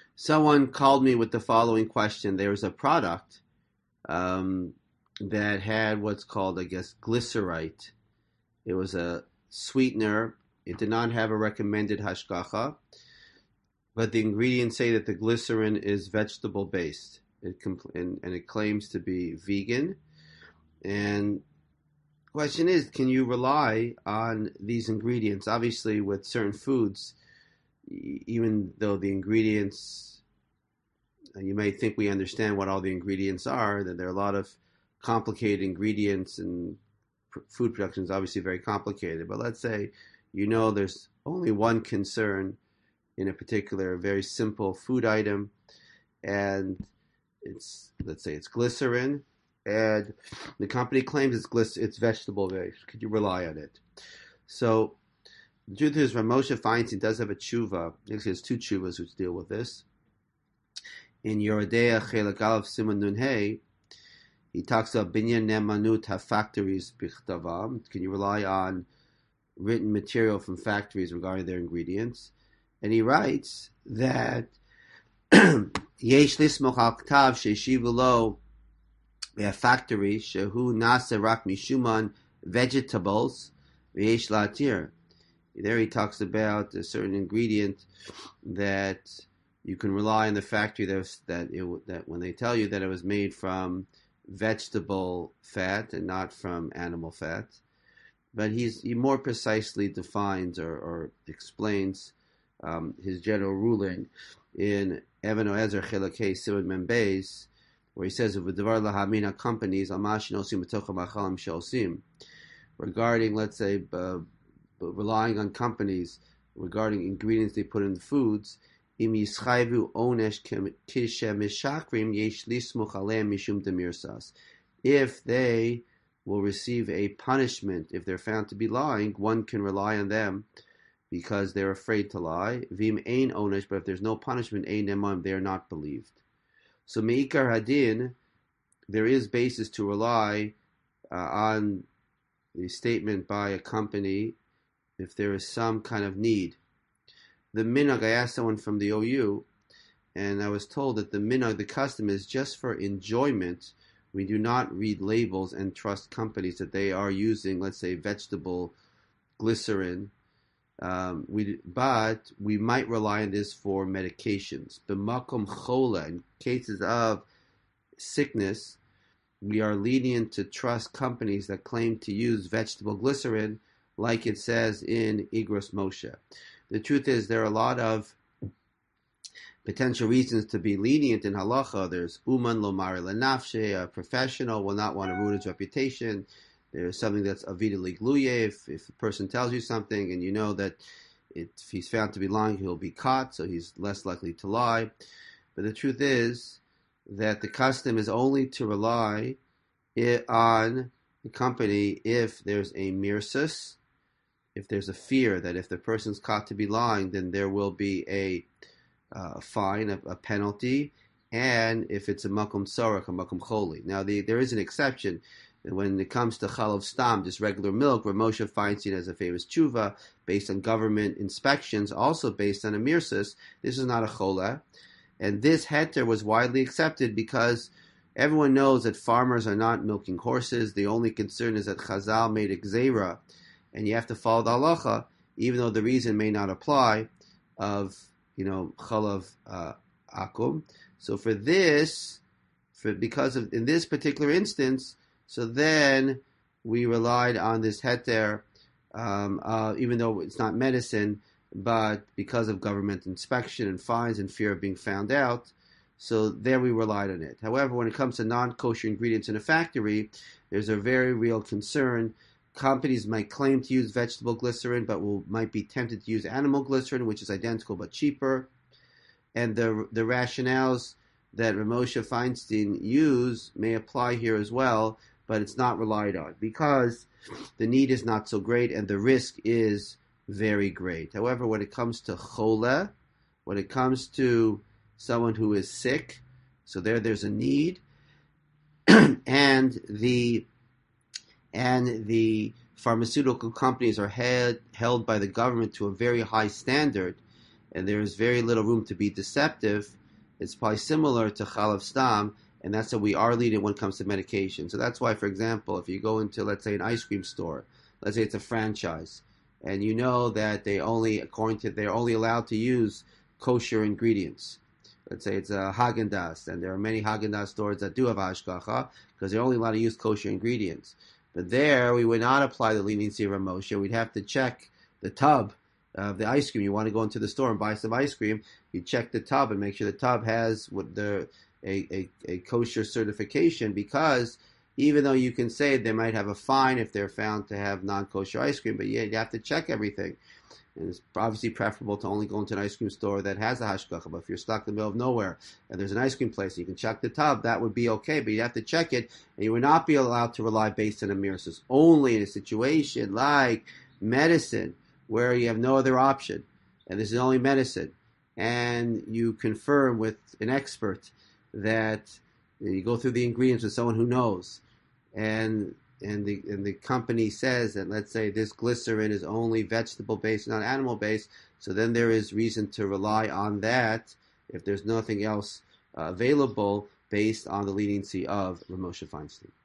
Someone called me with the following question. There was a product um, that had what's called, I guess, glycerite. It was a sweetener. It did not have a recommended hashgacha, but the ingredients say that the glycerin is vegetable based. And it claims to be vegan. And the question is, can you rely on these ingredients? Obviously, with certain foods, even though the ingredients, you may think we understand what all the ingredients are, that there are a lot of complicated ingredients, and food production is obviously very complicated. But let's say there's only one concern in a particular very simple food item, and let's say it's glycerin, and the company claims it's vegetable based. Could you rely on it? So the truth is, Ramosha Feinstein does have a tshuva. Actually, there's two tshuvas which deal with this. In Yoredea Chelak Aleph Siman Nun Hey, he talks about binyan nemanut ha-factories bichtavam. Can you rely on written material from factories regarding their ingredients? And he writes that yesh lismoch al ktav sheishivu lo factory shehu nasa rak mishuman vegetables v'yesh latir. There he talks about a certain ingredient that you can rely on the factory that when they tell you that it was made from vegetable fat and not from animal fat. But he more precisely defines or explains his general ruling in Even Oezer Chilakei Simon Membeis, where he says, "V'devar lahamina companies almashin osim b'tocham achalim sheosim," regarding, let's say, relying on companies regarding ingredients they put in the foods. Im yischayvu onesh kishem yesh lismuch aleim mishum demirsas. If they will receive a punishment if they're found to be lying, one can rely on them because they're afraid to lie. Vim ein onesh, but if there's no punishment, ein nemam, they are not believed. So meikar hadin, there is basis to rely on the statement by a company if there is some kind of need. The minhag, I asked someone from the OU, and I was told that the minhag, the custom, is just for enjoyment. We do not read labels and trust companies that they are using, let's say, vegetable glycerin. But we might rely on this for medications. B'makom chola, in cases of sickness, we are lenient to trust companies that claim to use vegetable glycerin, like it says in Igros Moshe. The truth is, there are a lot of potential reasons to be lenient in halacha. There's uman lomari lenafshe, a professional will not want to ruin his reputation. There's something that's avida ligluye, if a person tells you something and you know that if he's found to be lying, he'll be caught, so he's less likely to lie. But the truth is that the custom is only to rely on the company if there's a mirsus, if there's a fear that if the person's caught to be lying, then there will be a fine, a penalty, and if it's a makom sarach, a makom choli. Now, there is an exception. When it comes to chalav stam, just regular milk, where Moshe Feinstein has a famous tshuva based on government inspections, also based on a mirsus, this is not a chola. And this heter was widely accepted because everyone knows that farmers are not milking horses. The only concern is that Chazal made a gzeira, and you have to follow the halacha, even though the reason may not apply, of chalav akum. So for this, because of in this particular instance, so then we relied on this heter, even though it's not medicine, but because of government inspection and fines and fear of being found out, so there we relied on it. However, when it comes to non-kosher ingredients in a factory, there's a very real concern. Companies might claim to use vegetable glycerin, but might be tempted to use animal glycerin, which is identical but cheaper. And the rationales that Ramosha Feinstein used may apply here as well, but it's not relied on because the need is not so great and the risk is very great. However, when it comes to chola, when it comes to someone who is sick, so there's a need, and the pharmaceutical companies are held by the government to a very high standard, and there is very little room to be deceptive. it's probably similar to Chalav Stam, and that's what we are leading when it comes to medication. So that's why, for example, if you go into, let's say, an ice cream store, let's say it's a franchise, and you know that they're only allowed to use kosher ingredients. Let's say it's a Haagen-Dazs, and there are many Haagen-Dazs stores that do have hashgacha because they're only allowed to use kosher ingredients. But there, we would not apply the leniency of Moshe. We'd have to check the tub of the ice cream. You want to go into the store and buy some ice cream, you check the tub and make sure the tub has a kosher certification, because even though you can say they might have a fine if they're found to have non-kosher ice cream, but yeah, you have to check everything. And it's obviously preferable to only go into an ice cream store that has a hashgacha. But if you're stuck in the middle of nowhere and there's an ice cream place, you can check the tub, that would be okay. But you have to check it, and you would not be allowed to rely based on a mirrors. Only in a situation like medicine, where you have no other option, and this is only medicine, and you confirm with an expert that you go through the ingredients with someone who knows, and the company says that, let's say, this glycerin is only vegetable based, not animal based, so then there is reason to rely on that if there's nothing else available based on the leniency of Rav Moshe Feinstein.